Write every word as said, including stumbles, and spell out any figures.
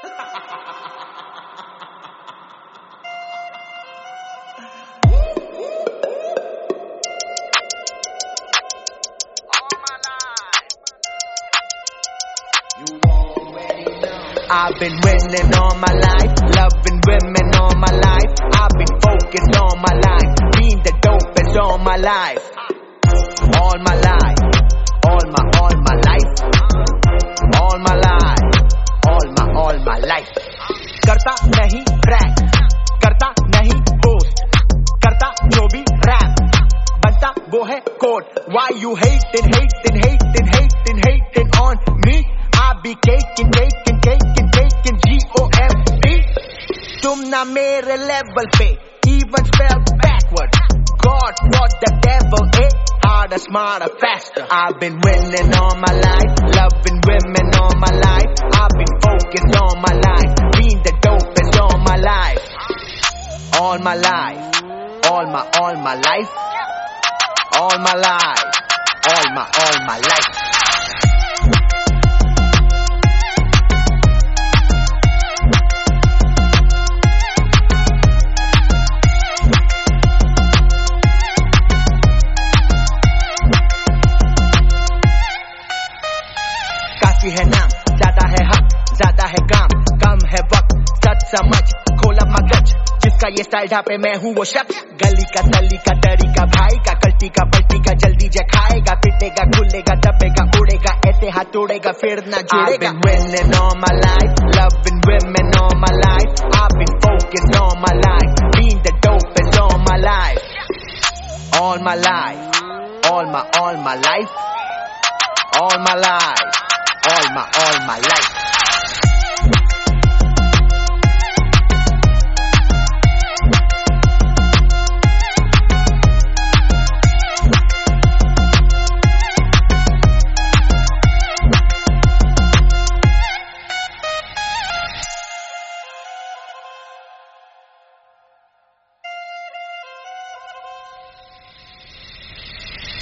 I've been winning all my life, loving women all my life. I've been focused all my life, being the dopest all my life. All my life, all my, all my life. All my life, all my, all my life. करता नहीं rap, करता नहीं post, करता जो भी rap, बनता वो है code. Why you hating, hating, hating, hating, hating on me? I be caking, caking, caking, caking, G O M B. तुम ना मेरे level पे, even fell backward. God, what the devil, eh? Harder, smarter, faster. I've been winning all my life, loving women all my life. I've been focused all my life, being the dopest all my life. All my life, all my, all my life. All my life, all my, all my life. काफी है नाम, ज्यादा है हक, ज्यादा है काम, कम है वक्त, सच समझ, खोला मगज, जिसका ये स्टाइल ढापे मैं हूँ वो शख्स. गली का तली का तरीका भाई का, कल्टी का पलटी का जल्दी जे खाएगा, पिटेगा, खुलेगा, दबेगा, उड़ेगा, ऐसे हाथ तोड़ेगा, फिर ना जुड़ेगा. I've been winning all my life, loving women all my life. I've been focused all my life, being the dopest all my life. All my life, all my, all my life. All my life, all my, all my life.